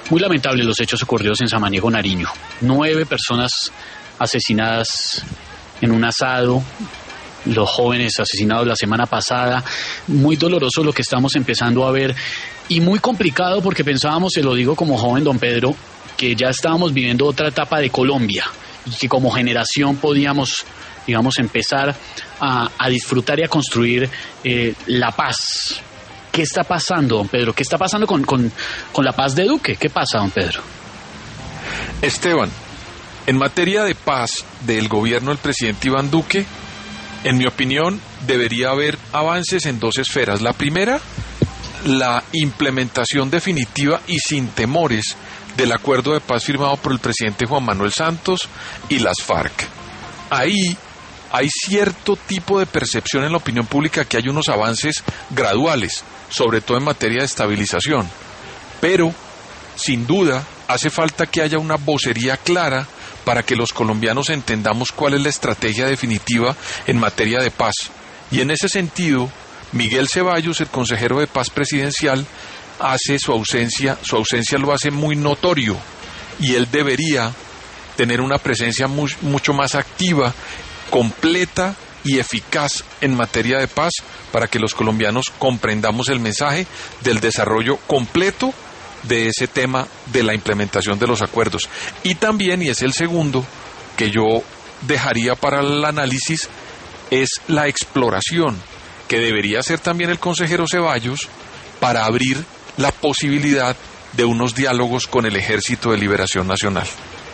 Muy lamentables los hechos ocurridos en Samaniego, Nariño. 9 personas asesinadas en un asado, los jóvenes asesinados la semana pasada. Muy doloroso lo que estamos empezando a ver y muy complicado porque pensábamos, se lo digo como joven, don Pedro, que ya estábamos viviendo otra etapa de Colombia y que como generación podíamos, digamos, empezar a disfrutar y a construir la paz. ¿Qué está pasando, don Pedro? ¿Qué está pasando con la paz de Duque? ¿Qué pasa, don Pedro? Esteban, en materia de paz del gobierno del presidente Iván Duque, en mi opinión, debería haber avances en 2 esferas. La primera, la implementación definitiva y sin temores del acuerdo de paz firmado por el presidente Juan Manuel Santos y las FARC. Ahí hay cierto tipo de percepción en la opinión pública que hay unos avances graduales, sobre todo en materia de estabilización. Pero, sin duda, hace falta que haya una vocería clara para que los colombianos entendamos cuál es la estrategia definitiva en materia de paz. Y en ese sentido, Miguel Ceballos, el consejero de paz presidencial, hace su ausencia lo hace muy notorio, y él debería tener una presencia mucho más activa, completa y eficaz en materia de paz para que los colombianos comprendamos el mensaje del desarrollo completo de ese tema de la implementación de los acuerdos. Y también, y es el segundo que yo dejaría para el análisis, es la exploración que debería hacer también el consejero Ceballos para abrir la posibilidad de unos diálogos con el Ejército de Liberación Nacional.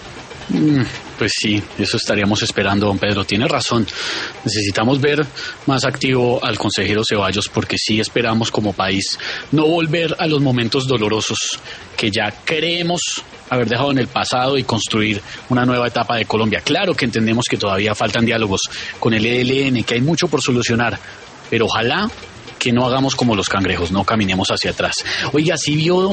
Pues sí, eso estaríamos esperando, don Pedro. Tiene razón. Necesitamos ver más activo al consejero Ceballos porque sí esperamos como país no volver a los momentos dolorosos que ya creemos haber dejado en el pasado y construir una nueva etapa de Colombia. Claro que entendemos que todavía faltan diálogos con el ELN, que hay mucho por solucionar, pero ojalá que no hagamos como los cangrejos, no caminemos hacia atrás. Oiga, ¿sí vio, don